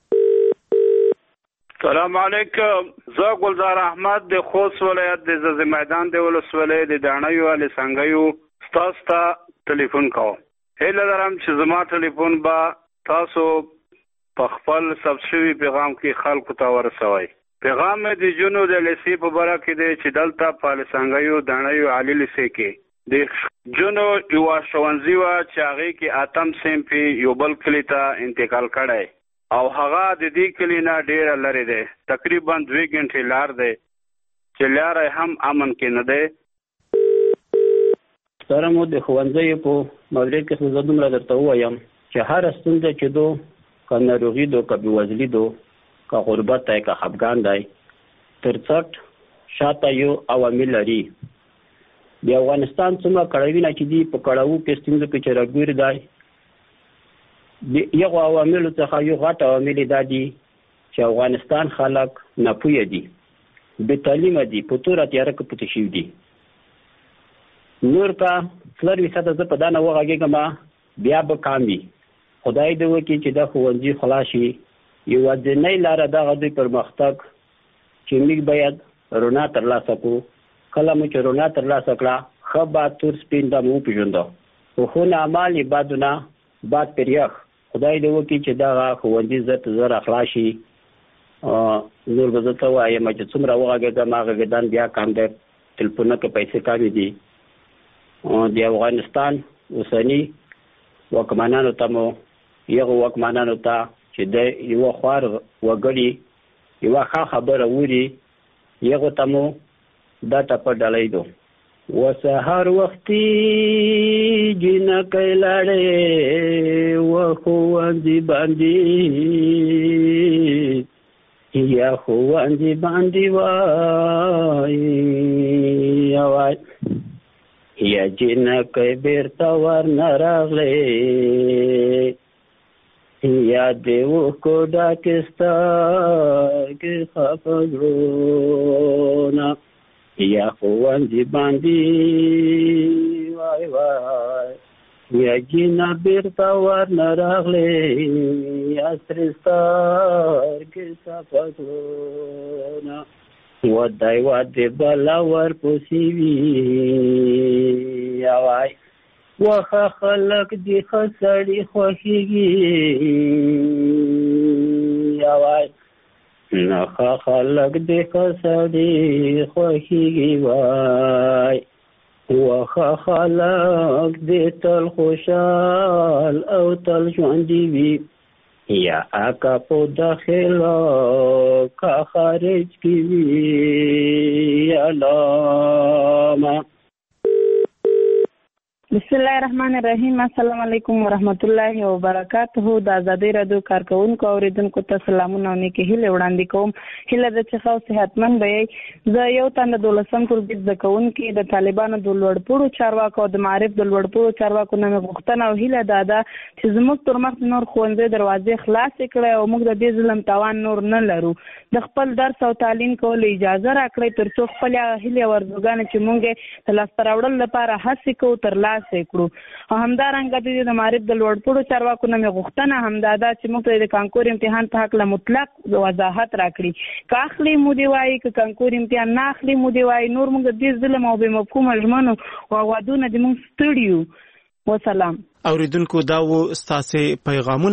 سلام علیکم. زه ګلزار احمد د خوست ولایت د زز میدان د ولسوالۍ د دانیو علي څنګهیو تاسو ته ټلیفون کوم. هیله لرم چې زما ټلیفون به تاسو په خپل سبسیډي پیغام کې خلکو ته ورسوي. پیغام د جنو د لسی په باره کې دی چې دلته په لسنګیو دانیو علي لسی کې د جنو یو ښوونځي وه چې هغې کې اتم صنف یو بل کلي ته انتقال کړی او هغه د دې کلي نه ډېره لرې دی، تقریبا 2 غنټې لار دی چې لاره هم امن کې نه دی. سره مو د ښوونځیو په مورد کې زه دومره درته ووایم چې هر ستونزه چې دو که ناروغي دو که بېوزلي دو که غربت دی که خفګان دی تر څټ شاته یو عوامل لري. د افغانستان څومره کړاوونه چې دي په کړاوو کې ستونزو کې چې راګیر دی د یغو عواملو څخه یو غټ عوامل دا دي چې افغانستان خلک ناپوهه دي، بې تعلیمه دي، په توره تیاره کې پټ شوي دي. نور که 40% زه په دا نه وغږېږم بیا به کام وي. خدای دې وکړي چې دا ښوونځي خلاص شي. یوازینۍ لاره دغه دوی پرمختګ چې موږ باید رڼا ترلاسه کړو. کله مو چې رڼا ترلاسه کړه ښه باد تور سپین دا مو وپېژنده، خو ښه اعمال یې بادونه باد پر یخ. خدای دې وکړي چې دغه ښوونځي زر تر زره خلاص شي. نور به زه ته وایم چې څومره وغږېږم غږېدن بیا کم دی، تلیفونه کې پیسې کمې دي. د افغانستان اوسني واکمنانو ته مو یغو واکمنانو ته چې د یوه خوار وګړي یوه ښه خبره ووري یغو ته مو دا ټپه ډالۍ دو. وسهار وختي جنکۍ لاړې وښوونځي باندې یا ښوونځي باندې وایي یا جنکۍ بیرته ورنه راغلې یا دې اوښکو ډکې سترګې خفه زړونه یا ښوونځي باندې وای وای یا جنه بیرته ورنه راغلې یا سرې سترګې صفه زړونه ودای ودې بلا ورپسې وي وای وښه خلک دې ښه سړي خوښېږي وای نه ښه خلک دې ښه سړي خوښېږي وای وښه خلک دې تل خوشحال او تل ژوندي وي یا آقا په داخله کا خارج کی وی علامه. بسم الله الرحمن الرحیم. السلام علیکم ورحمت الله وبرکاته. د ازادۍ راډیو کارکونکو اوریدونکو ته سلامونه او نیکې هیلې وړاندې کوم. هیله ده چې ښه او صحتمند به یې. زه یو تن د 12م ټولګي زده کوونکي د طالبانو د لوړپوړو چارواکو او د معارف د لوړپوړو چارواکو نه مې غوښتنه او هیله دا ده چې زموږ تر مخ نور ښوونځي دروازې خلاصې کړئ او موږ د دې ظلم توان نور نه لرو. د خپل درس او تعلیم کولو اجازه راکړئ تر څو خپلې هیلې او ارزوګانې چې موږ یې د لاسته راوړلو لپاره هڅې کوو ترلاسه کړو. او همدارنګه د معارف د لوړپوړو چارواکو نه مې غوښتنه همدا ده چې موږ ته د کانکور امتحان په هکله مطلق وضاحت راکړي. که اخلي مو دې وایي که کانکور امتحان نه اخلي مو دې وایي. نور موږ د دې ظلم او بې مفهومه ژمنو او اوادونه د موږ ستړي یو. وسلام. اوریدونکو دا و ستاسې پیغامونه.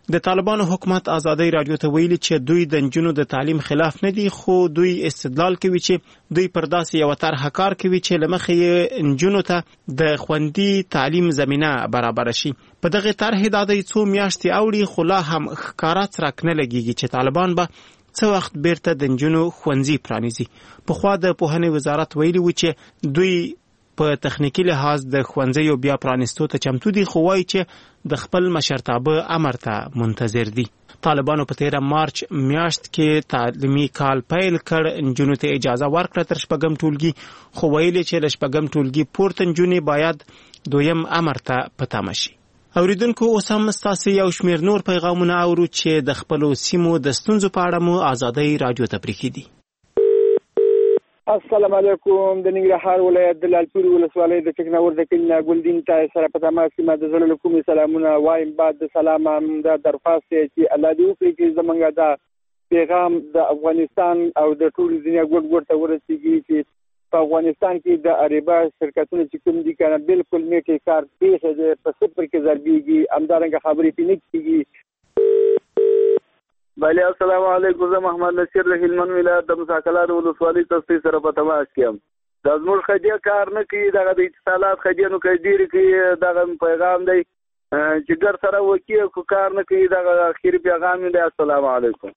د طالبانو حکومت آزادۍ رادیو ته ویلي چې دوی د نجونو د تعلیم خلاف نه دي، خو دوی استدلال کوي چې دوی پر داسې یوه طرحه کار کوي چې له مخې یې نجونو ته د خوندي تعلیم زمینه برابره شي. په دغې طرحې دا دی څو میاشتې اوړي، خو لا هم ښکاره څرک نه لګېږي چې طالبان به څه وخت بیرته د نجونو ښوونځي پرانیزي. پخوا د پوهنې وزارت ویلي و چې دوی په تخنیکی لحاظ د ښوونځیو بیا پرانیستو ته چمتو دي، خو وایي چې د خپل مشرتابه امر ته منتظر دي. طالبانو په 13 مارچ میاشت کې تعلیمي کال پیل کړ، نجونو ته اجازه ورکړه تر 6 ټولګي، خو ویلي چې له 6 ټولګي پورته نجونې باید دویم امر ته په تمه شي. اوریدونکو اوس هم ستاسو یو شمېر نور پیغامونه اورو چې د خپلو سیمو د ستونزو په اړه مو آزادۍ رادیو ته پرېښي دي. السلام علیکم. د ننګرهار ولایت د لالپورې ولسوالۍ د ټکناور د کلي ګلدین ته سره په تماس کې ما د زړه له کومې سلامونه وایم. بعد د سلام دا درخواست دی چې الله دې وکړي چې زمونږ دا پیغام د افغانستان او د ټول دنیا ګوټ ته ورسیږي چې په افغانستان کې د اریبا شرکتونه چې کوم دي کنه بالکل میکې کار پیښه دی، په صفر کې ضربېږي، همدارنګه خبرې پې نه کېږي. بله السلام علیکم. زه محمد نصیر د هلمند ولایت د مساکلار ولسوالۍ تصفیې سره په تماس کې یم. دا زموږ خدیه کار نه کوي، دغه د اتصالات خدیه نو کوي ډېرې کوي، دغه پیغام دی چې ګر سره وکي خو کار نه کوي، دغه اخري پیغام دی. السلام علیکم.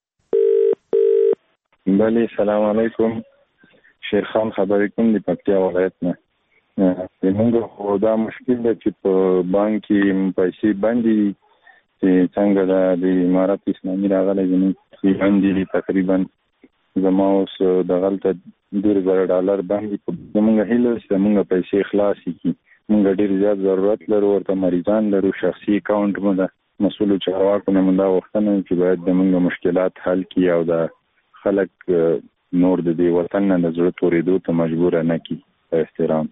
بله سلام علیکم. شیر خان خبرې کوم د پکتیا ولایت نه. زموږ خو دا مشکل دی چې په بانک کې پیسې بندي چې څنګه د امارت اسلامي راغلی زموږ بندي تقریبا زما اوس دغلته $2,000 باندې زموږ هیله چې زموږ پیسې خلاصې کړي. موږ ډېر زیات ضرورت لرو، ورته مریضان لرو، شخصي اکاونټ مو ده. مسؤلو چارواکو نه مو دا غوښتنه چې باید زموږ مشکلات حل کړي او د خلک نور د دې وطن نه د زړه تورېدو ته مجبوره نه کړي. په احترام.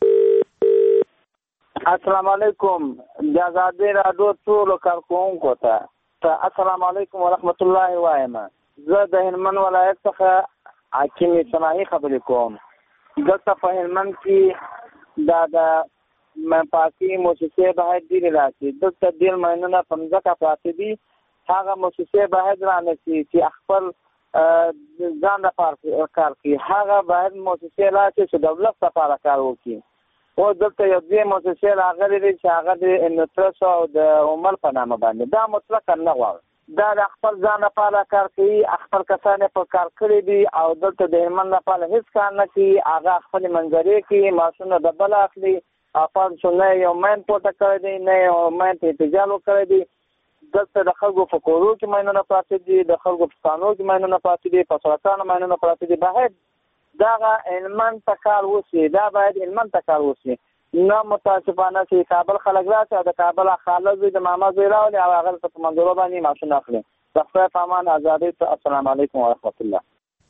السلام علیکم. د آزادۍ رادیو ټولو کارکوونکو ته السلام علیکم ورحمت الله وایم. زه د هلمند ولایت څخه حکیم صناعي خبرې کوم. دلته په هلمند کې دا د پاکي موسسې باید ډېرې راشي. دلته ډېر ماینونه په مځکه پراته دي، هغه موسسې باید رانشي چې خپل ځان لپاره کار کوي. هغه باید موسسې راشي چې دولت لپاره کار وکړي. او دلته یو دوی موسسې راغلي دي چې هغه د انټرس او د عمل په نامه باندې دا مطلقا نه غواړي. دا د خپل ځان لپاره کار کوي، خپل کسان په کار کړي دي او دلته د هلمند لپاره هیڅ کار نه کوي. هغه خپل منظرې کوي، معاشونه د بل اخلي، افغان نه یو مین پورته کړی دی نه یو مین ته احتجاج وکړی دی. دلته د خلکو په کورو کې ماینونه پراته دي، د خلکو په ستانو کې ماینونه پراته دي، په سړکانو ماینونه پراته دي. باید دغه هلمند ته کار وشي، دا باید هلمند ته کار وشي. نه متاسفانه چې کابل خلک راشي او د کابل خاله زوی د ماما زوی راولي او هغه په منظورو باندې معاشونه اخلي. د خدای په امان ازادۍ ته السلام علیکم ورحمت الله.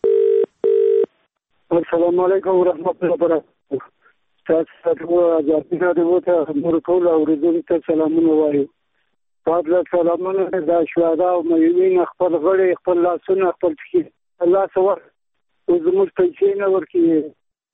السلام علیکم ورحمت الله وبرکاته. تاسو ازادۍ رادیو ته نور ټول اوریدونکو ته سلامونه وایو. فضل سلامونه د شهدا او مېوین خپل غړي، خپل لاسونه، خپل پښې الله سوار زموږ پیسې نه ورکړي.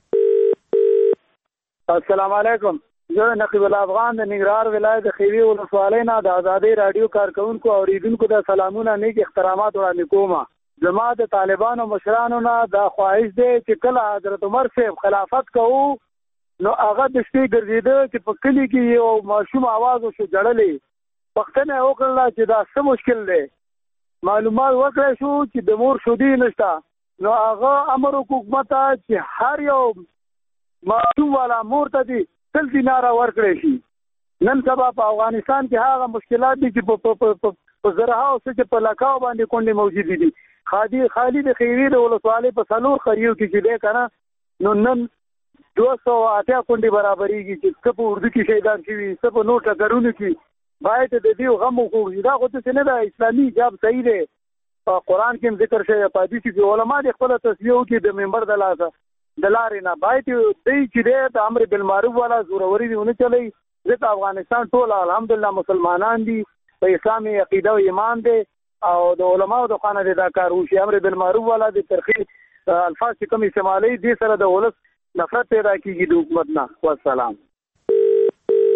السلام علیکم. زه نقیب الله افغان د ننګرهار ولایت د خیری ولسوالۍ نه د آزادۍ رادیو کارکوونکو او اوریدونکو ته سلامونه، نیک احترامات وړاندې کوم. زما د طالبانو مشرانو نه دا خواهش دی چې کله حضرت عمر صاحب خلافت کوو نو هغه د شپې ګرځېده چې په کلي کې یو ماشوم आवाज وشو جړلې. پښتنه وکړله چې دا څه مشکل دی. معلومات وکړی شو چې د مور شودې نشته. نو هغه امر حکومت ته چې هر یو ماشوم والا مور ته دي 100 دینار ورکړی شي. نن سبا په افغانستان کې هغه مشکلات دي چې په زرها او چې په لکاو باندې کونډې موجود دي. خالی د خیری د ولسوالۍ په څلور خریو کې چې دی کنه نو نن 280 کونډې برابرېږي چې څه په اردو کې شهیدان شوي، څه په نور ټکرونو کې. باید د دې غم وخوري. دا خو څه نه ده، اسلامي حجاب صحیح دی، قرآن کې ذکر شوی، په حدیث کې علما د خپل تصفیه وکړي د منبر د لاسه د لارې نه. باید دی چې دی د امر بالمعروف والا زوروري دی ونه چلی. ځکه افغانستان ټول الحمدلله مسلمانان دي، په اسلامي عقیده او ایمان دی او د علماو د خانه دی دا کار وشي. امر بالمعروف والا د ترخی الفاظ چې کوم استعمالي دي سره د ولس نفرت پیدا کیږي د حکومت نه. والسلام.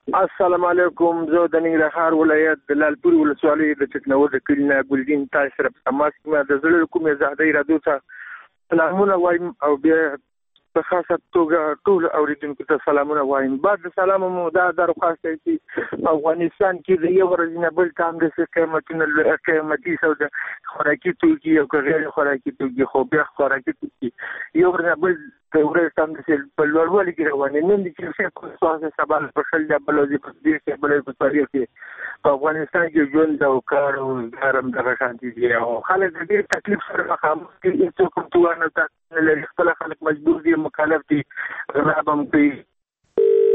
السلام علیکم. زه د ننګرهار ولایت د لالپور ولسوالۍ د چکنور د کلینا ګلدین تاسو سره په تماس کې د زړه کوم زهدای رادیو ته سلامونه وایم او بیا په خاصه توګه ټول اوریدونکو ته سلامونه وایم. بعد سلام مو دا درخواست دی چې افغانستان کې د یو ورځې نه بل کانګرس قیمتي سودا خوراکي توکي او غیر خوراکي توکي خو بیا خوراکي توکي یو ورځ بل ورځ تم د په لوړوالي کې روانې نن چې څه په سواسه سبا په شل د بلوزي په دې کې بلې په تاریخ کې په افغانستان کې ژوند او کار او ګرم دغه شانتي دي او خلک د ډېر تکلیف سره مخامخ دي. هیڅ کوم توانه نه لري. خپل خلک مجبور دي مکلف دي غلا هم کوي.